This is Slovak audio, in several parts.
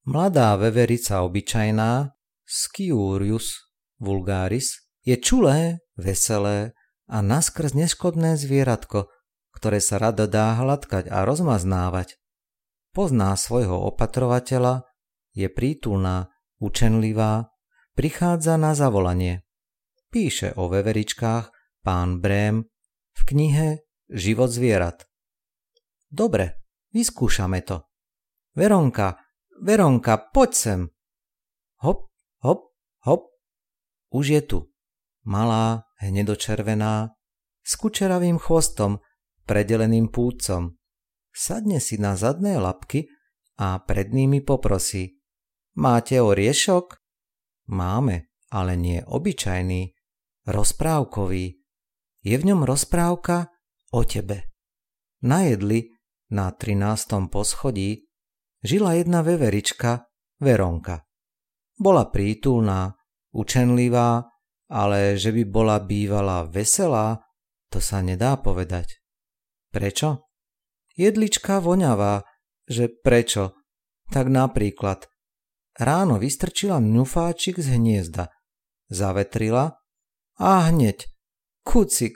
Mladá veverica obyčajná, Sciurus vulgaris, je čulé, veselé a naskrz neškodné zvieratko, ktoré sa rado dá hladkať a rozmaznávať. Pozná svojho opatrovateľa, je prítulná, učenlivá, prichádza na zavolanie. Píše o veveričkách pán Brém v knihe Život zvierat. Dobre, vyskúšame to. Veronka, poď sem. Hop, hop, hop. Už je tu. Malá, hnedočervená, s kučeravým chvostom, predeleným púdcom. Sadne si na zadné labky a pred nimi poprosí. Máte oriešok? Máme, ale nie obyčajný, rozprávkový. Je v ňom rozprávka o tebe. Na jedli na 13. poschodí žila jedna veverička, Veronka. Bola prítulná, učenlivá, ale že by bola bývala veselá, to sa nedá povedať. Prečo? Jedlička voňavá, že prečo? Tak napríklad, ráno vystrčila ňufáčik z hniezda, zavetrila a hneď kuci,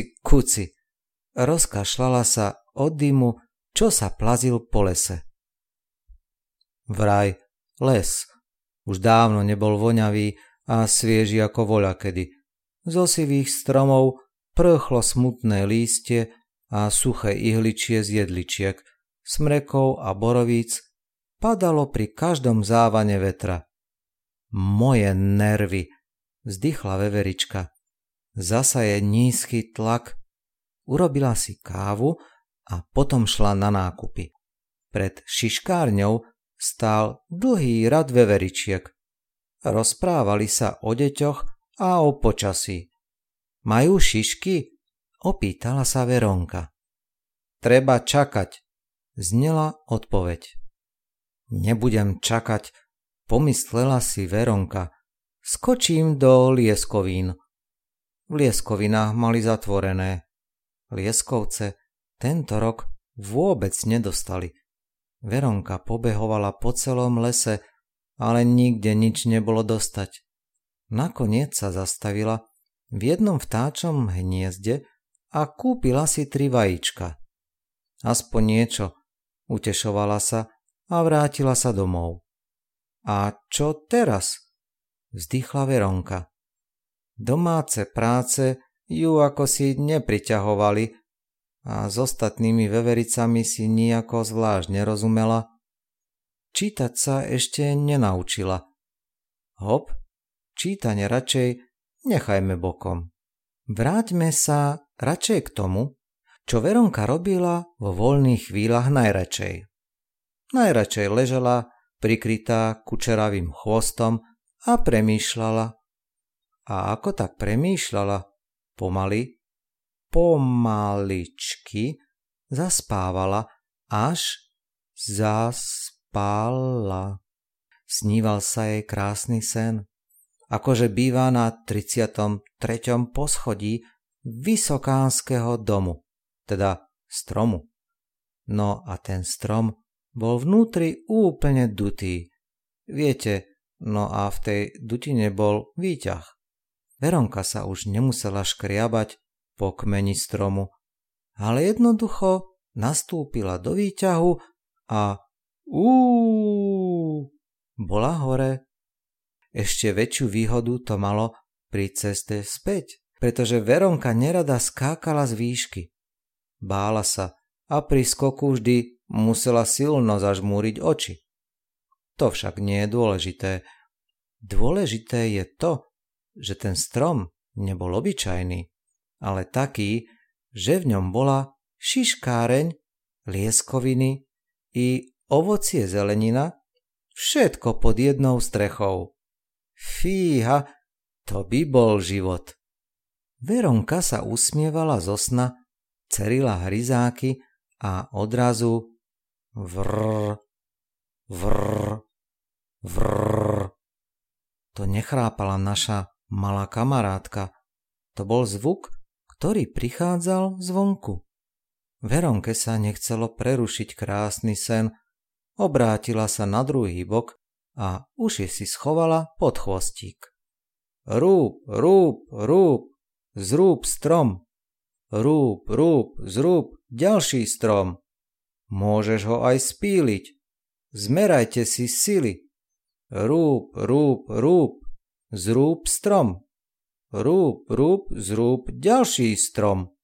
rozkašľala sa od dymu, čo sa plazil po lese. Vraj, les už dávno nebol voňavý a svieži ako voľakedy. Zo sivých stromov prchlo smutné lístie a suché ihličie z jedličiek, smrekov a borovíc padalo pri každom závane vetra. Moje nervy, vzdychla veverička. Zasa je nízky tlak. Urobila si kávu a potom šla na nákupy. Pred šiškárňou stál dlhý rad veveričiek. Rozprávali sa o deťoch a o počasí. Majú šišky? Opýtala sa Veronka. Treba čakať, znela odpoveď. Nebudem čakať, pomyslela si Veronka. Skočím do Lieskovín. V Lieskovinách mali zatvorené. Lieskovce tento rok vôbec nedostali. Veronka pobehovala po celom lese, ale nikde nič nebolo dostať. Nakoniec sa zastavila v jednom vtáčom hniezde a kúpila si 3 vajíčka. Aspoň niečo, utešovala sa a vrátila sa domov. A čo teraz? Vzdychla Veronka. Domáce práce ju ako si nepriťahovali a s ostatnými vevericami si nijako zvlášť nerozumela. Čítať sa ešte nenaučila. Hop, čítanie radšej nechajme bokom. Vráťme sa radšej k tomu, čo Veronka robila vo voľných chvíľach najradšej. Najradšej ležela, prikrytá kučeravým chvostom a premýšľala. A ako tak premýšľala, pomaličky zaspávala, až zaspala. Sníval sa jej krásny sen, akože býva na 33. poschodí vysokánskeho domu, teda stromu. No a ten strom bol vnútri úplne dutý. Viete, no a v tej dutine bol výťah. Veronka sa už nemusela škriabať po kmeni stromu, ale jednoducho nastúpila do výťahu a bola hore. Ešte väčšiu výhodu to malo pri ceste späť, pretože Veronka nerada skákala z výšky. Bála sa a pri skoku vždy musela silno zažmúriť oči. To však nie je dôležité. Dôležité je to, že ten strom nebol obyčajný, ale taký, že v ňom bola šiškáreň, lieskoviny i ovocie zelenina, všetko pod jednou strechou. Fíha, to by bol život. Veronka sa usmievala zo sna, cerila hryzáky a odrazu vrr. To nechrápala naša malá kamarátka. To bol zvuk, ktorý prichádzal zvonku. Veronke sa nechcelo prerušiť krásny sen obrátila sa na druhý bok a uši si schovala pod chvostík. Rúb, rúb, rúb, zrúb strom. Rúb, rúb, zrúb ďalší strom. Môžeš ho aj spíliť. Zmerajte si sily. Rúb, rúb, rúb, zrúb strom. Rúb, rúb, zrúb ďalší strom.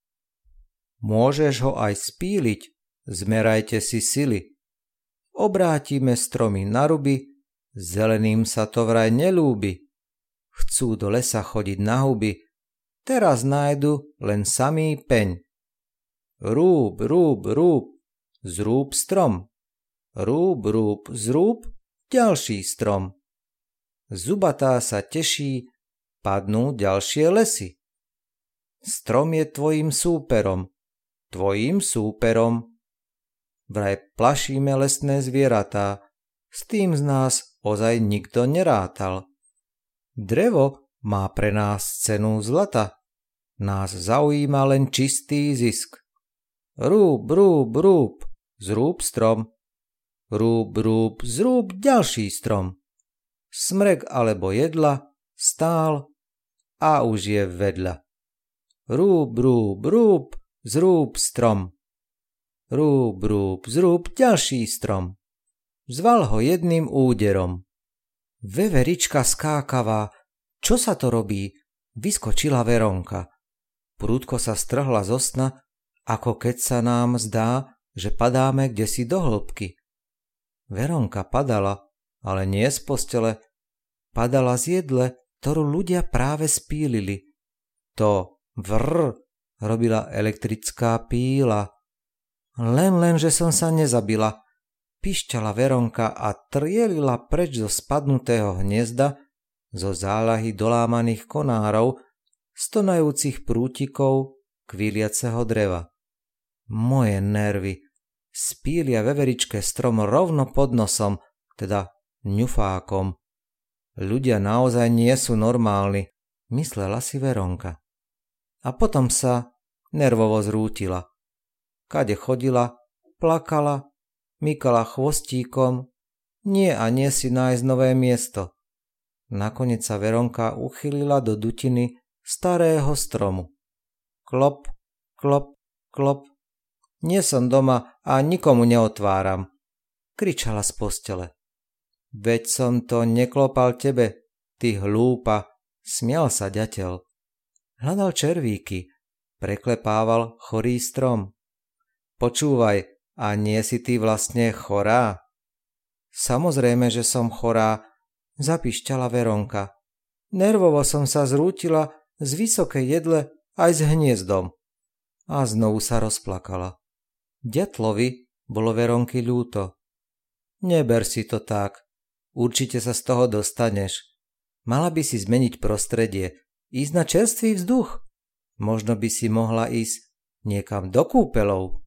Môžeš ho aj spíliť. Zmerajte si sily. Obrátime stromy na ruby, zeleným sa to vraj nelúbi. Chcú do lesa chodiť na huby, teraz nájdu len samý peň. Rúb, rúb, rúb, zrúb strom. Rúb, rúb, zrúb ďalší strom. Zubatá sa teší, padnú ďalšie lesy. Strom je tvojim súperom, tvojim súperom. Vraj plašíme lesné zvieratá, s tým z nás ozaj nikto nerátal. Drevo má pre nás cenu zlata, nás zaujíma len čistý zisk. Rúb, rúb, rúb, zrúb strom. Rúb, rúb, zrúb ďalší strom. Smrek alebo jedla stál a už je vedľa. Rúb, rúb, rúb, zrúb strom. Rúb, rúb, zrúb ďalší strom. Zval ho jedným úderom. Veverička skákavá, čo sa to robí? Vyskočila Veronka. Prúdko sa strhla zo sna, ako keď sa nám zdá, že padáme kdesi do hĺbky. Veronka padala, ale nie z postele. Padala z jedle, ktorú ľudia práve spílili. To vrr robila elektrická píla. Len, že som sa nezabila, pišťala Veronka a trielila preč zo spadnutého hniezda, zo záľahy dolámaných konárov, stonajúcich prútikov, kvíliaceho dreva. Moje nervy, spília veveričke strom rovno pod nosom, teda ňufákom. Ľudia naozaj nie sú normálni, myslela si Veronka. A potom sa nervovo zrútila. Kade chodila, plakala, mykala chvostíkom, nie a nie si nájsť nové miesto. Nakoniec sa Veronka uchylila do dutiny starého stromu. Klop, klop, klop. Nie som doma a nikomu neotváram, kričala z postele. Veď som to neklopal tebe, ty hlúpa, smial sa ďateľ. Hľadal červíky, preklepával chorý strom. Počúvaj, a nie si ty vlastne chorá? Samozrejme, že som chorá, zapišťala Veronka. Nervovo som sa zrútila z vysokej jedle aj s hniezdom. A znovu sa rozplakala. Ďatlovi bolo Veronky ľúto. Neber si to tak, určite sa z toho dostaneš. Mala by si zmeniť prostredie, ísť na čerstvý vzduch. Možno by si mohla ísť niekam do kúpeľov.